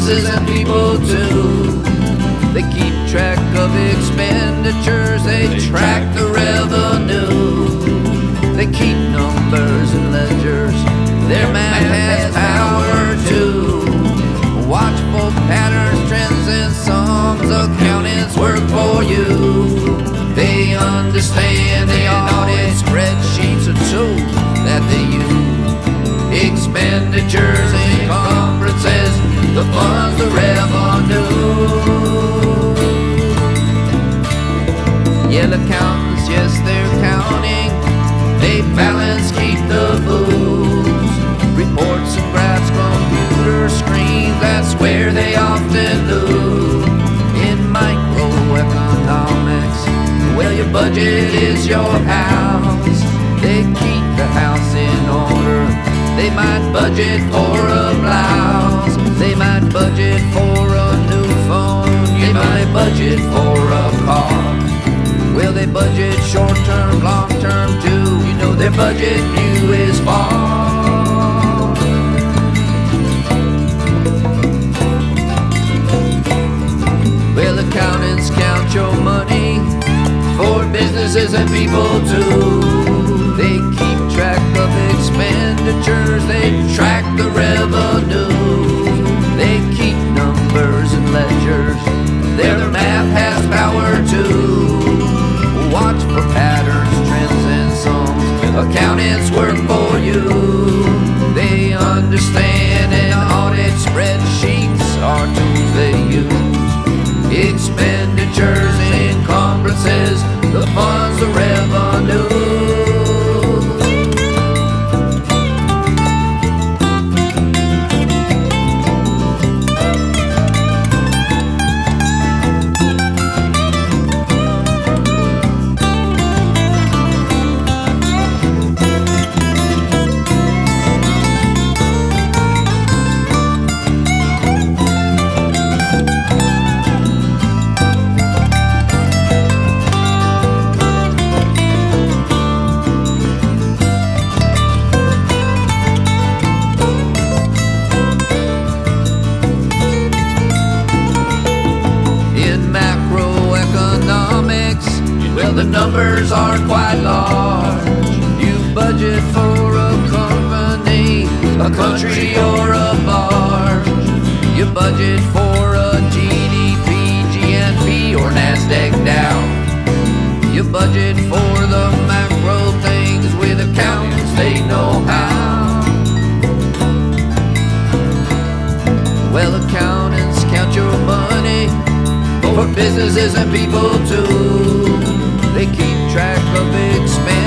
businesses and people too. They keep track of expenditures, they track the revenue. They keep numbers and ledgers, their math has power too. Watchful patterns, trends, and songs, accountants work for you. They understand the audit spreadsheets are tools that they use. Expenditures, encumbrances, the funds, the revenue. Yeah, accountants, yes, they're counting. They balance, keep the books. Reports and graphs, computer screens, that's where they often lose. In microeconomics, well, your budget is your house. They keep the house in order. They might budget for a blouse. They might budget for a new phone. They might budget for a car. Well, they budget short-term, long-term too. You know their budget view is far. Well, accountants count your money for businesses and people too. They keep track of expenditures, they track the revenue. They keep numbers and ledgers, their math has power too. Watch for patterns, trends, and songs, accountants work for you. They understand and audit spreadsheets are tools they use. Expenditures, encumbrances, the funds, the revenue. Well, the numbers are quite large. You budget for a company, a country, or a barge. You budget for a GDP, GNP, or NASDAQ Dow. You budget for the macro things with accountants, they know how. Well, accountants count your money for businesses and people too. They keep track of expenses.